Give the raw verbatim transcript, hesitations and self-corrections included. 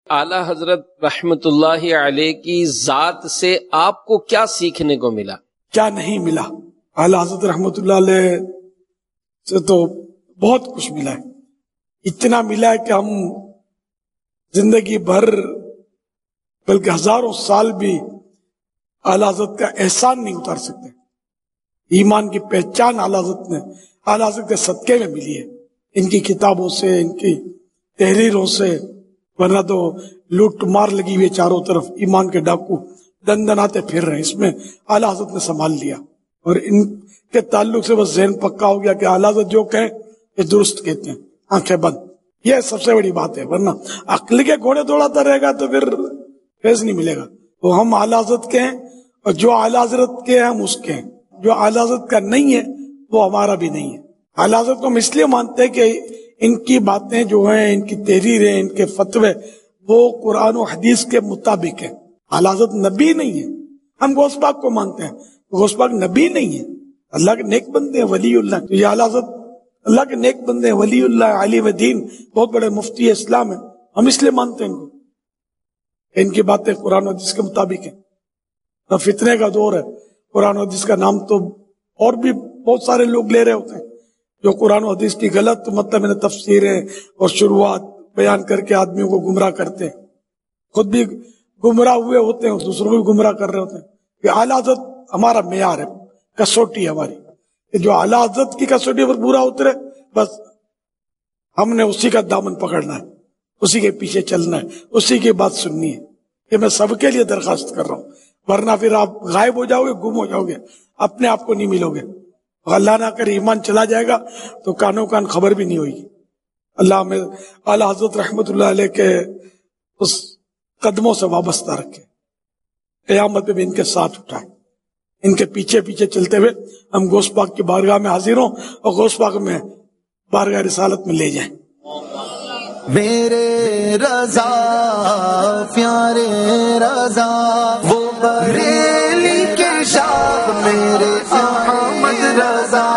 اعلیٰ حضرت رحمت اللہ علیہ کی ذات سے آپ کو کیا سیکھنے کو ملا؟ کیا نہیں ملا؟ اعلیٰ حضرت رحمت اللہ علیہ سے تو بہت کچھ ملا ہے. اتنا ملا ہے کہ ہم زندگی بھر بلکہ ہزاروں سال بھی اعلیٰ حضرت کا احسان نہیں اتار سکتے. ایمان کی پہچان اعلیٰ حضرت نے اعلیٰ حضرت کے صدقے میں ملی ہے، ان کی کتابوں سے، ان کی تحریروں سے. ورنہ تو لوٹ مار لگی ہوئی چاروں طرف، ایمان کے ڈاکو دن دناتے پھر رہے. اس میں اعلیٰ حضرت نے سنبھال لیا، اور ان کے تعلق سے بس ذہن پکا ہو گیا کہ اعلیٰ حضرت جو کہیں یہ درست کہتے ہیں، آنکھیں بند. یہ سب سے بڑی بات ہے. ورنہ عقل کے گھوڑے دوڑاتا رہے گا تو پھر فیض نہیں ملے گا. تو ہم اعلیٰ حضرت کے ہیں، اور جو اعلیٰ حضرت کے ہیں ہم اس کے ہیں. جو اعلیٰ حضرت کا نہیں ہے وہ ہمارا بھی نہیں ہے. اعلیٰ حضرت کو ہم اس لیے مانتے ہیں کہ ان کی باتیں جو ہیں، ان کی تحریریں، ان کے فتوے وہ قرآن و حدیث کے مطابق ہیں. اعلیٰ حضرت نبی نہیں ہے. ہم غوث پاک کو مانتے ہیں، غوث پاک نبی نہیں ہے، اللہ کے نیک بندے ہیں، ولی اللہ. تو یہ اعلیٰ حضرت اللہ کے نیک بندے ہیں، ولی اللہ، عالم دین، بہت بڑے مفتی اسلام ہیں. ہم اس لیے مانتے ہیں ان کو، ان کی باتیں قرآن و حدیث کے مطابق ہیں. اور فتنے کا دور ہے، قرآن و حدیث کا نام تو اور بھی بہت سارے لوگ لے رہے ہوتے ہیں جو قرآن و حدیث کی غلط مطلب میں تفسیریں اور شروعات بیان کر کے آدمیوں کو گمراہ کرتے ہیں. خود بھی گمراہ ہوئے ہوتے ہیں اور دوسروں کو بھی گمراہ کر رہے ہوتے ہیں. کہ اعلیٰ حضرت ہمارا معیار ہے، کسوٹی ہماری، کہ جو اعلیٰ حضرت کی کسوٹی پر پورا اترے بس ہم نے اسی کا دامن پکڑنا ہے، اسی کے پیچھے چلنا ہے، اسی کی بات سننی ہے. یہ میں سب کے لیے درخواست کر رہا ہوں. ورنہ پھر آپ غائب ہو جاؤ گے، گم ہو جاؤ گے، اپنے آپ کو نہیں ملو گے. اللہ نہ کرے ایمان چلا جائے گا تو کانوں کان خبر بھی نہیں ہوئی. اللہ ہمیں اعلیٰ حضرت رحمت اللہ علیہ کے اس قدموں سے وابستہ رکھے، قیامت میں بھی ان کے ساتھ اٹھائے. ان کے پیچھے پیچھے چلتے ہوئے ہم غوث پاک کی بارگاہ میں حاضر ہوں اور غوث پاک میں بارگاہ رسالت میں لے جائیں. میرے رضا پیارے رضا، وہ بریلی کے شاہ میرے احمد رضا.